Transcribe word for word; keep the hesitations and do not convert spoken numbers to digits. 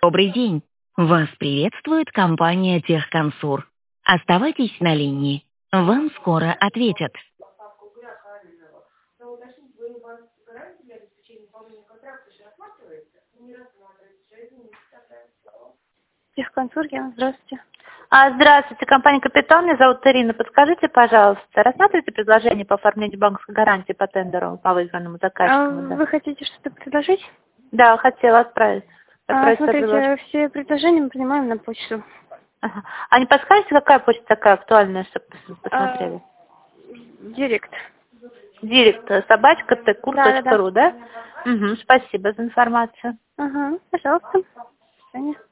Добрый день. Вас приветствует компания Техконсур. Оставайтесь на линии. Вам скоро ответят. Техконсур, я, здравствуйте. А, здравствуйте, компания «Капитал», меня зовут Ирина. Подскажите, пожалуйста, рассматриваете предложение по оформлению банковской гарантии по тендеру по выигранному заказчику? А Да. вы хотите что-то предложить? Да, хотела отправить. А, отправить смотрите, предложение. все предложения мы принимаем на почту. Ага. А не подскажете, какая почта такая актуальная, чтобы посмотрели? А, директ. Директ, собачка, текур точка ру, да? Да, да, да. Угу, спасибо за информацию. Ага, пожалуйста. До свидания.